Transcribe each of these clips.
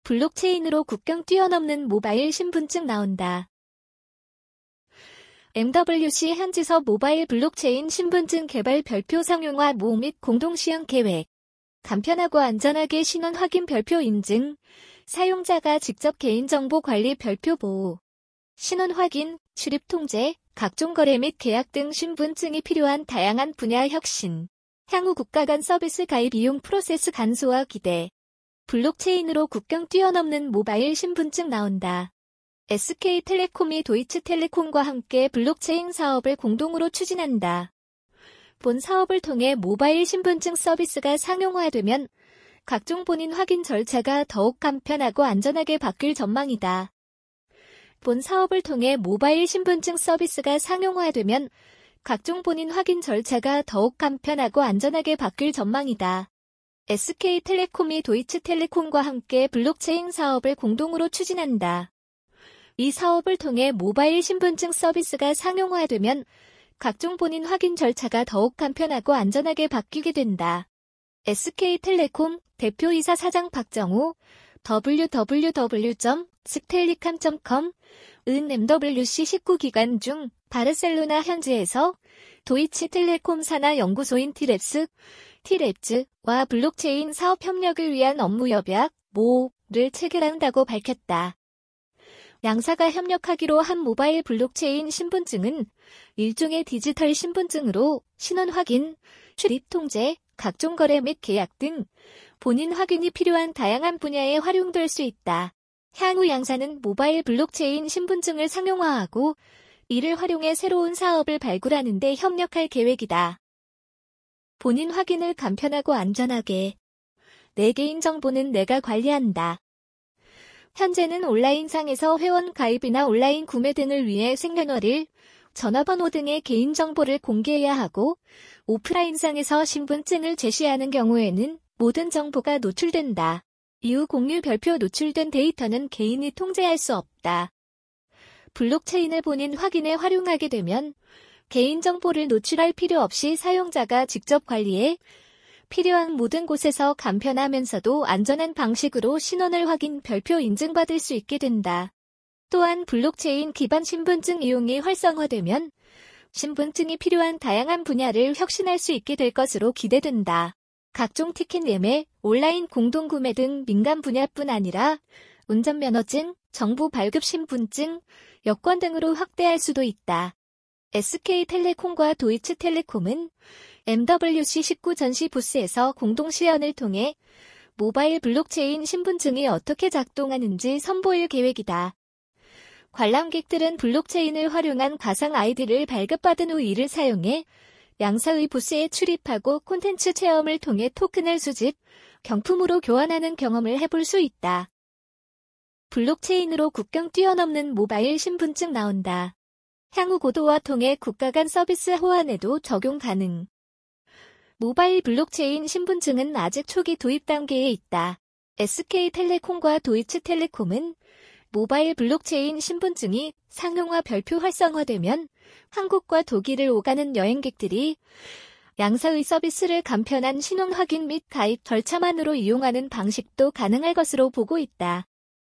블록체인으로 국경 뛰어넘는 모바일 신분증 나온다. MWC 현지서 모바일 블록체인 신분증 개발 별표 상용화 모호 및 공동 시행 계획. 간편하고 안전하게 신원 확인 별표 인증, 사용자가 직접 개인정보 관리 별표 보호, 신원 확인, 출입 통제, 각종 거래 및 계약 등 신분증이 필요한 다양한 분야 혁신. 향후 국가 간 서비스 가입 이용 프로세스 간소화 기대. 블록체인으로 국경 뛰어넘는 모바일 신분증 나온다. SK텔레콤이 도이치텔레콤과 함께 블록체인 사업을 공동으로 추진한다. 본 사업을 통해 모바일 신분증 서비스가 상용화되면 각종 본인 확인 절차가 더욱 간편하고 안전하게 바뀔 전망이다. 본 사업을 통해 모바일 신분증 서비스가 상용화되면 각종 본인 확인 절차가 더욱 간편하고 안전하게 바뀔 전망이다. SK텔레콤이 도이치텔레콤과 함께 블록체인 사업을 공동으로 추진한다. 이 사업을 통해 모바일 신분증 서비스가 상용화되면 각종 본인 확인 절차가 더욱 간편하고 안전하게 바뀌게 된다. SK텔레콤 대표이사 사장 박정우 www.stellicam.com 은 MWC 19기관 중 바르셀로나 현지에서 도이치텔레콤 산하 연구소인 T랩즈와 블록체인 사업 협력을 위한 업무 협약 모를 체결한다고 밝혔다. 양사가 협력하기로 한 모바일 블록체인 신분증은 일종의 디지털 신분증으로 신원 확인, 출입 통제, 각종 거래 및 계약 등 본인 확인이 필요한 다양한 분야에 활용될 수 있다. 향후 양사는 모바일 블록체인 신분증을 상용화하고 이를 활용해 새로운 사업을 발굴하는 데 협력할 계획이다. 본인 확인을 간편하고 안전하게. 내 개인정보는 내가 관리한다. 현재는 온라인상에서 회원 가입이나 온라인 구매 등을 위해 생년월일, 전화번호 등의 개인정보를 공개해야 하고 오프라인상에서 신분증을 제시하는 경우에는 모든 정보가 노출된다. 이후 공유 별표 노출된 데이터는 개인이 통제할 수 없다. 블록체인을 본인 확인에 활용하게 되면 개인정보를 노출할 필요 없이 사용자가 직접 관리해 필요한 모든 곳에서 간편하면서도 안전한 방식으로 신원을 확인 별표 인증받을 수 있게 된다. 또한 블록체인 기반 신분증 이용이 활성화되면 신분증이 필요한 다양한 분야를 혁신할 수 있게 될 것으로 기대된다. 각종 티켓 예매, 온라인 공동구매 등 민간 분야뿐 아니라 운전면허증, 정부 발급 신분증, 여권 등으로 확대할 수도 있다. SK텔레콤과 도이치텔레콤은 MWC 19 전시 부스에서 공동 시연을 통해 모바일 블록체인 신분증이 어떻게 작동하는지 선보일 계획이다. 관람객들은 블록체인을 활용한 가상 아이디를 발급받은 후 이를 사용해 양사의 부스에 출입하고 콘텐츠 체험을 통해 토큰을 수집, 경품으로 교환하는 경험을 해볼 수 있다. 블록체인으로 국경 뛰어넘는 모바일 신분증 나온다. 향후 고도화 통해 국가 간 서비스 호환에도 적용 가능. 모바일 블록체인 신분증은 아직 초기 도입 단계에 있다. SK텔레콤과 도이치텔레콤은 모바일 블록체인 신분증이 상용화 별표 활성화되면 한국과 독일을 오가는 여행객들이 양사의 서비스를 간편한 신원 확인 및 가입 절차만으로 이용하는 방식도 가능할 것으로 보고 있다.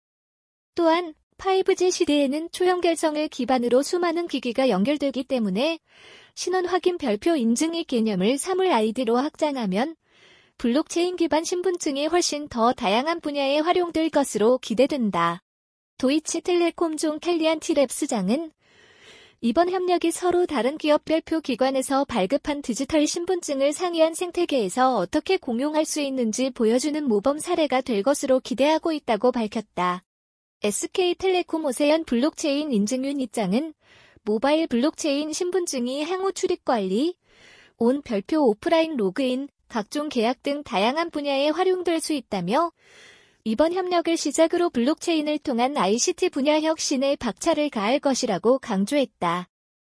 또한 5G 시대에는 초연결성을 기반으로 수많은 기기가 연결되기 때문에 신원 확인 별표 인증의 개념을 사물 아이디로 확장하면 블록체인 기반 신분증이 훨씬 더 다양한 분야에 활용될 것으로 기대된다. 도이치텔레콤 종 켈리안 T랩스장은 이번 협력이 서로 다른 기업 별표 기관에서 발급한 디지털 신분증을 상이한 생태계에서 어떻게 공용할 수 있는지 보여주는 모범 사례가 될 것으로 기대하고 있다고 밝혔다. SK텔레콤 오세연 블록체인 인증윤이장은 모바일 블록체인 신분증이 향후 출입관리, 온 별표 오프라인 로그인, 각종 계약 등 다양한 분야에 활용될 수 있다며 이번 협력을 시작으로 블록체인을 통한 ICT 분야 혁신에 박차를 가할 것이라고 강조했다.